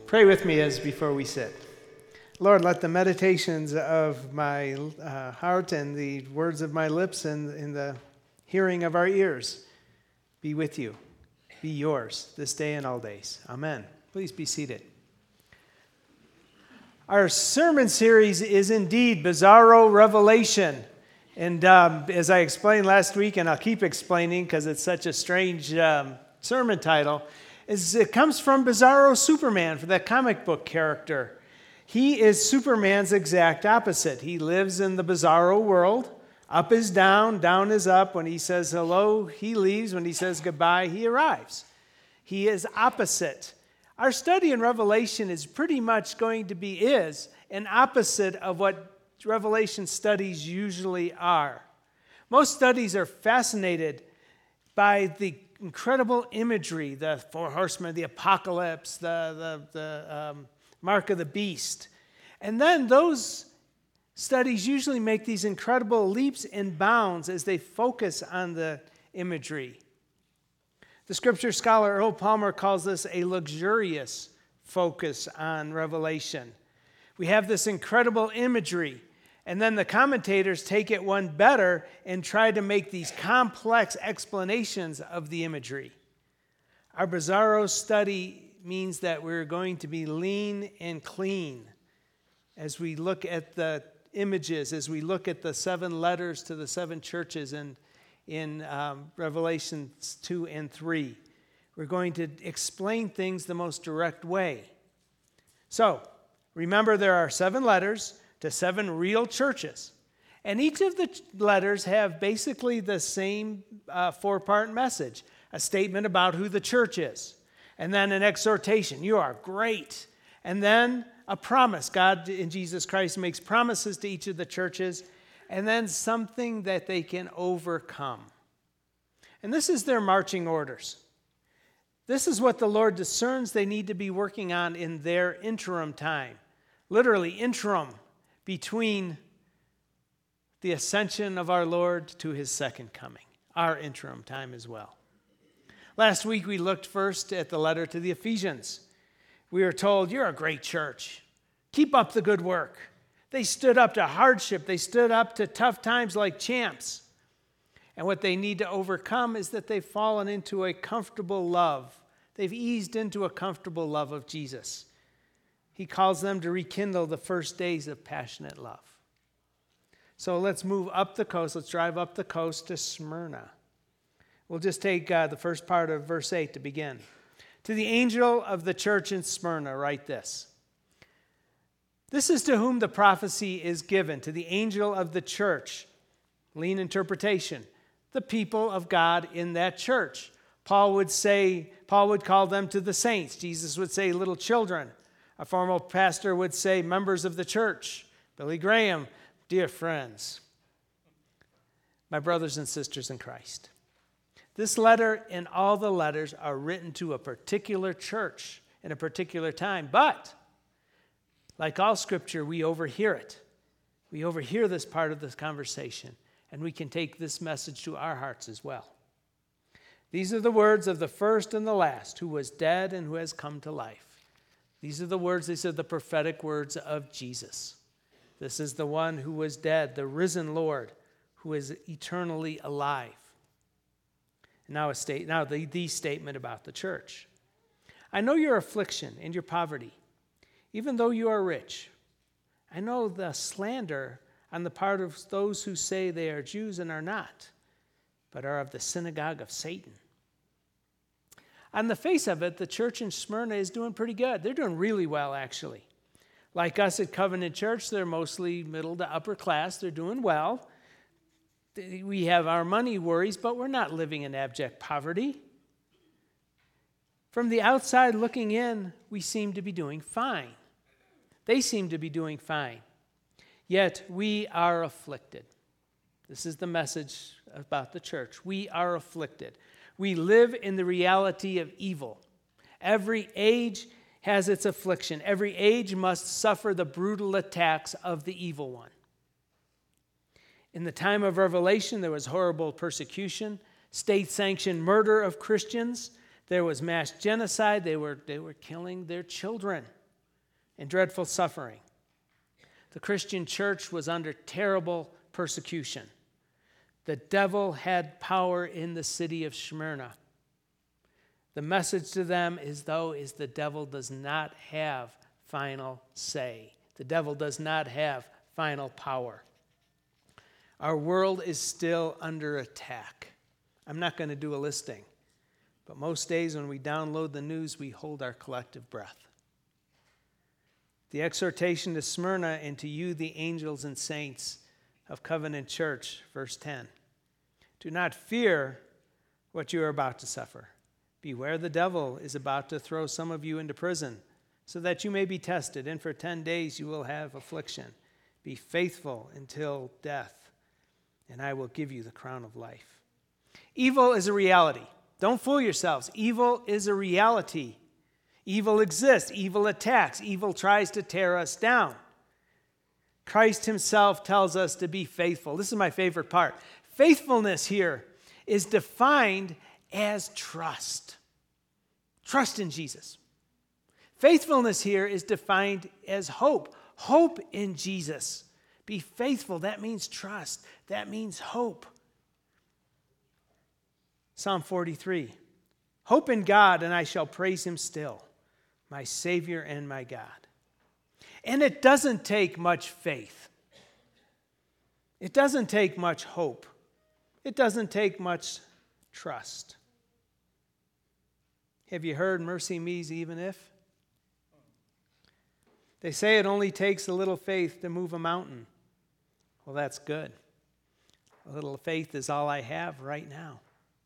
Pray with me as before we sit. Lord, let the meditations of my heart and the words of my lips and the hearing of our ears be with you, be yours this day and all days. Amen. Please be seated. Our sermon series is indeed Bizarro Revelation. And as I explained last week, and I'll keep explaining because it's such a strange sermon title, it comes from Bizarro Superman, for that comic book character. He is Superman's exact opposite. He lives in the bizarro world. Up is down, down is up. When he says hello, he leaves. When he says goodbye, he arrives. He is opposite. Our study in Revelation is pretty much going to be an opposite of what Revelation studies usually are. Most studies are fascinated by the incredible imagery, the four horsemen, the apocalypse, the mark of the beast. And then those studies usually make these incredible leaps and bounds as they focus on the imagery. The scripture scholar Earl Palmer calls this a luxurious focus on Revelation. We have this incredible imagery, and then the commentators take it one better and try to make these complex explanations of the imagery. Our Bizarro study means that we're going to be lean and clean as we look at the images, as we look at the 7 letters to the 7 churches in Revelations 2 and 3. We're going to explain things the most direct way. So, remember there are 7 letters to 7 real churches. And each of the letters have basically the same 4-part message. A statement about who the church is. And then an exhortation. You are great. And then a promise. God in Jesus Christ makes promises to each of the churches. And then something that they can overcome. And this is their marching orders. This is what the Lord discerns they need to be working on in their interim time. Literally, interim between the ascension of our Lord to his second coming. Our interim time as well. Last week we looked first at the letter to the Ephesians. We were told, you're a great church. Keep up the good work. They stood up to hardship. They stood up to tough times like champs. And what they need to overcome is that they've fallen into a comfortable love. They've eased into a comfortable love of Jesus. He calls them to rekindle the first days of passionate love. So let's move up the coast. Let's drive up the coast to Smyrna. We'll just take the first part of verse 8 to begin. To the angel of the church in Smyrna, write this. This is to whom the prophecy is given, to the angel of the church. Lean interpretation. The people of God in that church. Paul would call them to the saints. Jesus would say little children. A formal pastor would say members of the church. Billy Graham, dear friends, my brothers and sisters in Christ. This letter and all the letters are written to a particular church in a particular time. But, like all scripture, we overhear it. We overhear this part of this conversation, and we can take this message to our hearts as well. These are the words of the first and the last, who was dead and who has come to life. These are the prophetic words of Jesus. This is the one who was dead, the risen Lord, who is eternally alive. Now the statement about the church. I know your affliction and your poverty, even though you are rich. I know the slander on the part of those who say they are Jews and are not, but are of the synagogue of Satan. On the face of it, the church in Smyrna is doing pretty good. They're doing really well, actually. Like us at Covenant Church, they're mostly middle to upper class. They're doing well. We have our money worries, but we're not living in abject poverty. From the outside looking in, we seem to be doing fine. They seem to be doing fine. Yet we are afflicted. This is the message about the church. We are afflicted. We live in the reality of evil. Every age has its affliction. Every age must suffer the brutal attacks of the evil one. In the time of Revelation, there was horrible persecution, state-sanctioned murder of Christians, There was mass genocide. They were killing their children in dreadful suffering. The Christian church was under terrible persecution. The devil had power in the city of Smyrna. The message to them is the devil does not have final say. The devil does not have final power. Our world is still under attack. I'm not going to do a listing, but most days when we download the news, we hold our collective breath. The exhortation to Smyrna and to you, the angels and saints of Covenant Church, verse 10. Do not fear what you are about to suffer. Beware, the devil is about to throw some of you into prison, so that you may be tested, and for 10 days you will have affliction. Be faithful until death, and I will give you the crown of life. Evil is a reality. Don't fool yourselves. Evil is a reality. Evil exists. Evil attacks. Evil tries to tear us down. Christ himself tells us to be faithful. This is my favorite part. Faithfulness here is defined as trust. Trust in Jesus. Faithfulness here is defined as hope. Hope in Jesus. Be faithful. That means trust. That means hope. Psalm 43. Hope in God, and I shall praise him still, my Savior and my God. And it doesn't take much faith. It doesn't take much hope. It doesn't take much trust. Have you heard mercy me's even if? They say it only takes a little faith to move a mountain. Well, that's good. A little faith is all I have right now.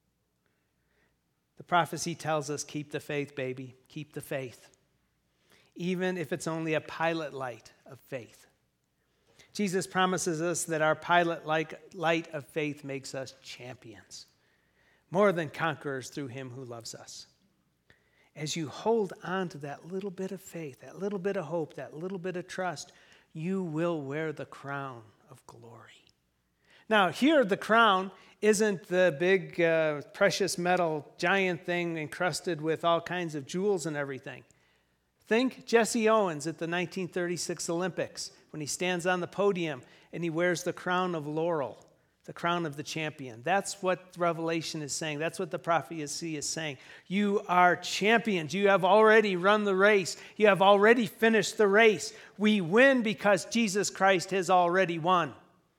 The prophecy tells us, keep the faith, baby. Keep the faith. Even if it's only a pilot light of faith. Jesus promises us that our pilot light of faith makes us champions, more than conquerors through him who loves us. As you hold on to that little bit of faith, that little bit of hope, that little bit of trust, you will wear the crown of glory. Now, here the crown isn't the big precious metal giant thing encrusted with all kinds of jewels and everything. Think Jesse Owens at the 1936 Olympics when he stands on the podium and he wears the crown of laurel, the crown of the champion. That's what Revelation is saying. That's what the prophecy is saying. You are champions. You have already run the race. You have already finished the race. We win because Jesus Christ has already won.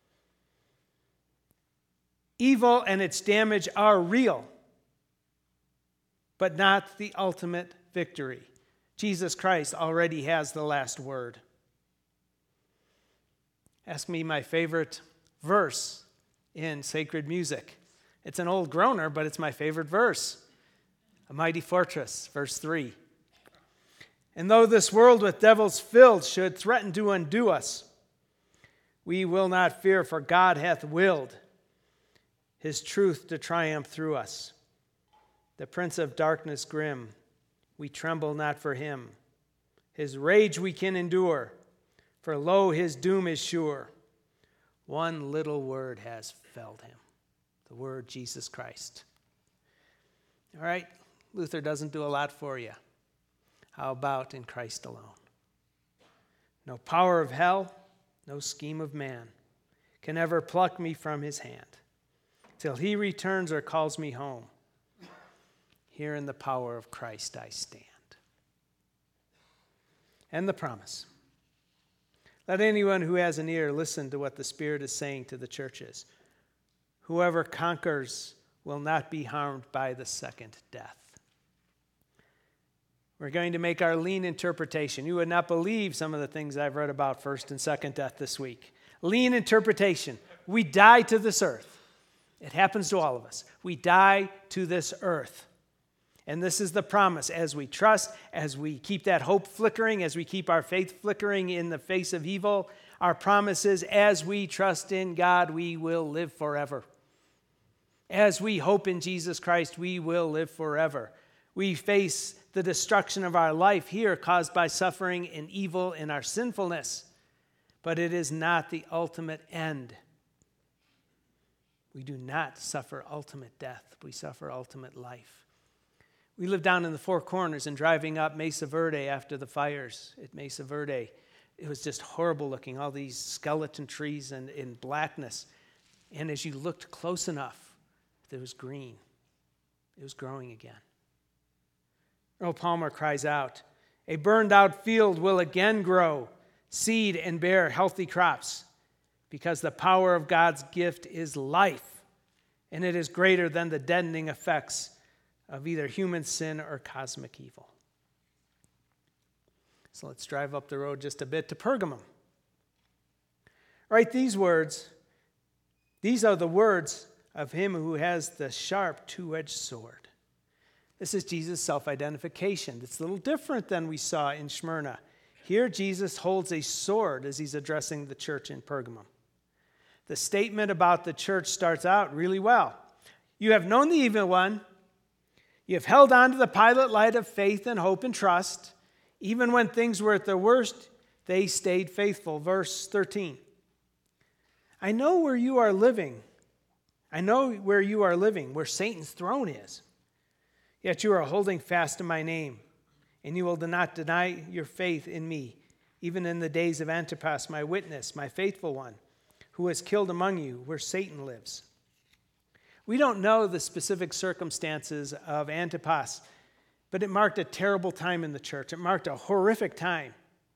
Evil and its damage are real, but not the ultimate victory. Jesus Christ already has the last word. Ask me my favorite verse in sacred music. It's an old groaner, but it's my favorite verse. A mighty fortress, verse 3. And though this world with devils filled should threaten to undo us, we will not fear, for God hath willed his truth to triumph through us. The prince of darkness grim, we tremble not for him. His rage we can endure, for lo, his doom is sure. One little word has felled him, the word Jesus Christ. All right, Luther doesn't do a lot for you. How about in Christ alone? No power of hell, no scheme of man can ever pluck me from his hand till he returns or calls me home. Here in the power of Christ I stand. And the promise. Let anyone who has an ear listen to what the Spirit is saying to the churches. Whoever conquers will not be harmed by the second death. We're going to make our lean interpretation. You would not believe some of the things I've read about first and second death this week. Lean interpretation. We die to this earth. It happens to all of us. We die to this earth. And this is the promise. As we trust, as we keep that hope flickering, as we keep our faith flickering in the face of evil, our promise is as we trust in God, we will live forever. As we hope in Jesus Christ, we will live forever. We face the destruction of our life here caused by suffering and evil in our sinfulness, but it is not the ultimate end. We do not suffer ultimate death. We suffer ultimate life. We lived down in the Four Corners, and driving up Mesa Verde after the fires at Mesa Verde, it was just horrible looking, all these skeleton trees and in blackness. And as you looked close enough, there was green. It was growing again. Earl Palmer cries out, "A burned out field will again grow, seed and bear healthy crops, because the power of God's gift is life, and it is greater than the deadening effects of either human sin or cosmic evil." So let's drive up the road just a bit to Pergamum. Write these words. These are the words of him who has the sharp two-edged sword. This is Jesus' self-identification. It's a little different than we saw in Smyrna. Here, Jesus holds a sword as he's addressing the church in Pergamum. The statement about the church starts out really well. You have known the evil one. You have held on to the pilot light of faith and hope and trust. Even when things were at their worst, they stayed faithful. Verse 13. I know where you are living. I know where you are living, where Satan's throne is. Yet you are holding fast to my name, and you will not deny your faith in me, even in the days of Antipas, my witness, my faithful one, who was killed among you, where Satan lives. We don't know the specific circumstances of Antipas, but it marked a terrible time in the church. It marked a horrific time.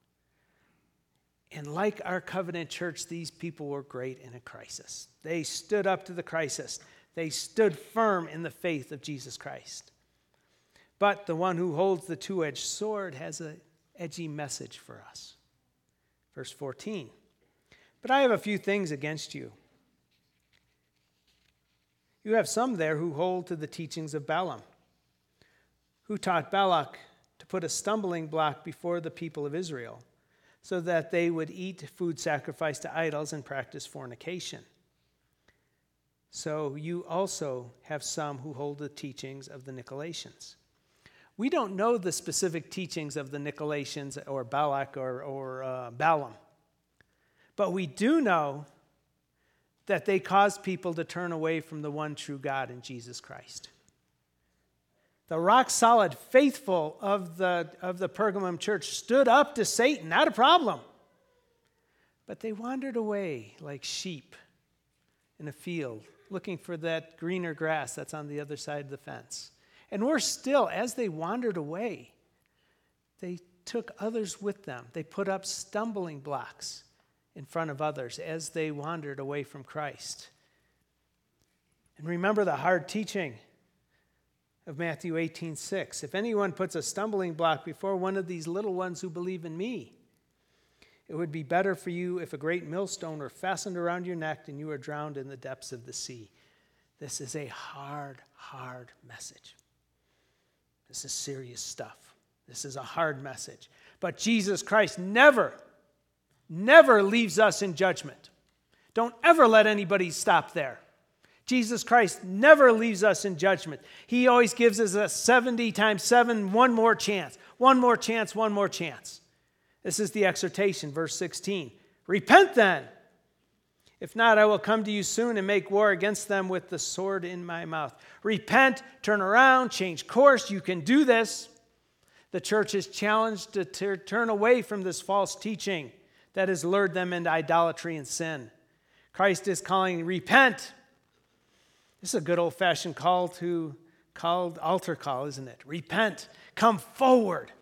And like our covenant church, these people were great in a crisis. They stood up to the crisis. They stood firm in the faith of Jesus Christ. But the one who holds the two-edged sword has an edgy message for us. Verse 14. But I have a few things against you. You have some there who hold to the teachings of Balaam, who taught Balak to put a stumbling block before the people of Israel, so that they would eat food sacrificed to idols and practice fornication. So you also have some who hold the teachings of the Nicolaitans. We don't know the specific teachings of the Nicolaitans or Balak or Balaam, but we do know that they caused people to turn away from the one true God in Jesus Christ. The rock-solid faithful of the Pergamum church stood up to Satan, not a problem. But they wandered away like sheep in a field, looking for that greener grass that's on the other side of the fence. And worse still, as they wandered away, they took others with them. They put up stumbling blocks in front of others as they wandered away from Christ. And remember the hard teaching of Matthew 18:6. If anyone puts a stumbling block before one of these little ones who believe in me, it would be better for you if a great millstone were fastened around your neck and you were drowned in the depths of the sea. This is a hard, hard message. This is serious stuff. This is a hard message. But Jesus Christ never leaves us in judgment. Don't ever let anybody stop there. Jesus Christ never leaves us in judgment. He always gives us a 70 times 7, one more chance. One more chance, one more chance. This is the exhortation, verse 16. Repent then. If not, I will come to you soon and make war against them with the sword in my mouth. Repent, turn around, change course. You can do this. The church is challenged to turn away from this false teaching that has lured them into idolatry and sin. Christ is calling, repent. This is a good old-fashioned called altar call, isn't it? Repent. Come forward.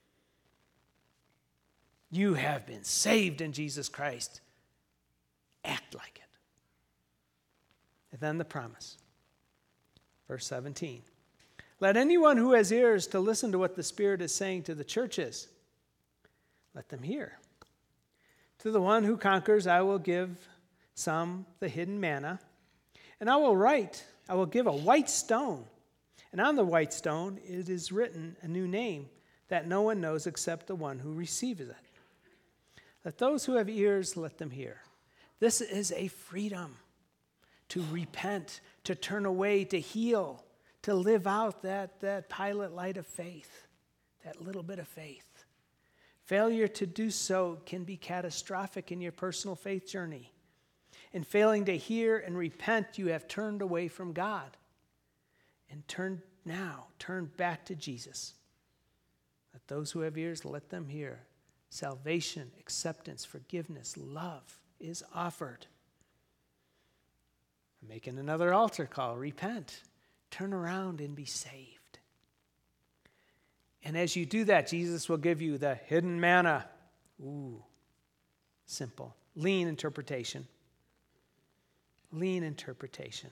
You have been saved in Jesus Christ. Act like it. And then the promise. Verse 17. Let anyone who has ears to listen to what the Spirit is saying to the churches, let them hear. To the one who conquers, I will give some the hidden manna, and I will give a white stone, and on the white stone it is written a new name that no one knows except the one who receives it. Let those who have ears, let them hear. This is a freedom to repent, to turn away, to heal, to live out that pilot light of faith, that little bit of faith. Failure to do so can be catastrophic in your personal faith journey. In failing to hear and repent, you have turned away from God. And now. Turn back to Jesus. Let those who have ears, let them hear. Salvation, acceptance, forgiveness, love is offered. I'm making another altar call. Repent. Turn around and be saved. And as you do that, Jesus will give you the hidden manna. Ooh, simple. Lean interpretation. Lean interpretation.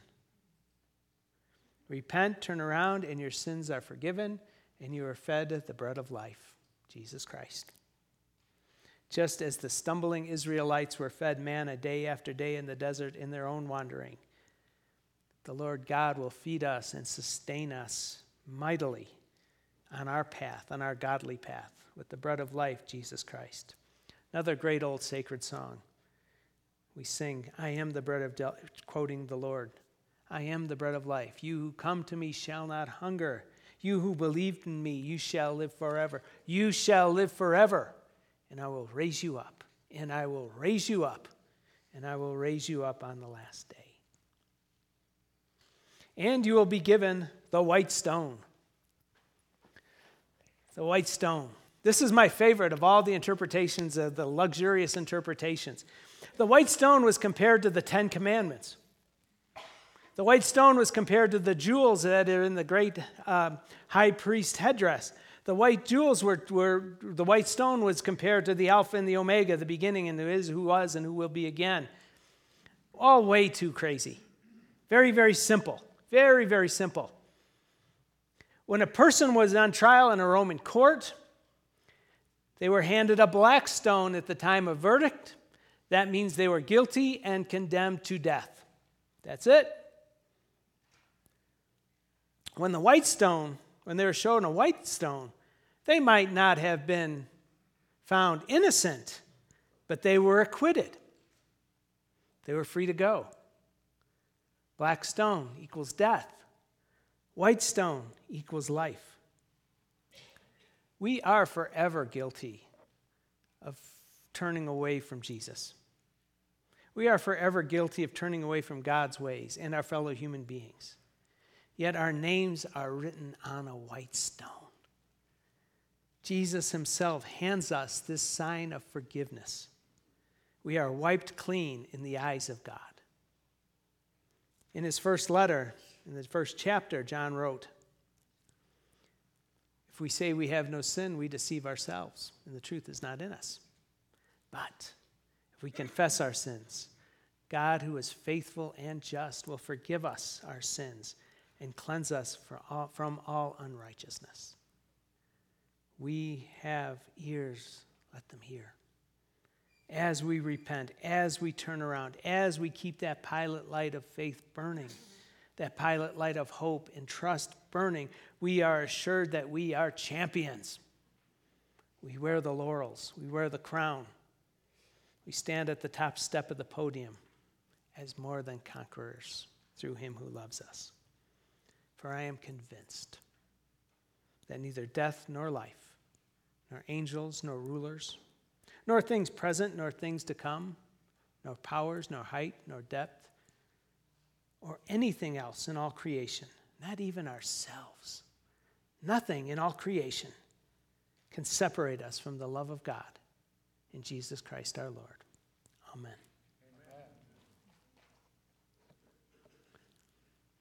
Repent, turn around, and your sins are forgiven, and you are fed the bread of life, Jesus Christ. Just as the stumbling Israelites were fed manna day after day in the desert in their own wandering, the Lord God will feed us and sustain us mightily on our path, on our godly path, with the bread of life, Jesus Christ. Another great old sacred song. We sing, I am the bread of quoting the Lord. I am the bread of life. You who come to me shall not hunger. You who believed in me, you shall live forever. You shall live forever. And I will raise you up. And I will raise you up. And I will raise you up on the last day. And you will be given the white stone. The white stone. This is my favorite of all the interpretations, of the luxurious interpretations. The white stone was compared to the Ten Commandments. The white stone was compared to the jewels that are in the great high priest headdress. The white jewels the white stone was compared to the Alpha and the Omega, the beginning and who is, who was, and who will be again. All way too crazy. Very, very simple. Very, very simple. When a person was on trial in a Roman court, they were handed a black stone at the time of verdict. That means they were guilty and condemned to death. That's it. When they were shown a white stone, they might not have been found innocent, but they were acquitted. They were free to go. Black stone equals death. White stone equals life. We are forever guilty of turning away from Jesus. We are forever guilty of turning away from God's ways and our fellow human beings. Yet our names are written on a white stone. Jesus himself hands us this sign of forgiveness. We are wiped clean in the eyes of God. In his first letter, in the first chapter, John wrote, if we say we have no sin, we deceive ourselves, and the truth is not in us. But if we confess our sins, God, who is faithful and just, will forgive us our sins and cleanse us from all unrighteousness. We have ears, let them hear. As we repent, as we turn around, as we keep that pilot light of faith burning, that pilot light of hope and trust burning, we are assured that we are champions. We wear the laurels, we wear the crown. We stand at the top step of the podium as more than conquerors through him who loves us. For I am convinced that neither death nor life, nor angels nor rulers, nor things present nor things to come, nor powers, nor height, nor depth, or anything else in all creation, not even ourselves, nothing in all creation can separate us from the love of God in Jesus Christ our Lord. Amen.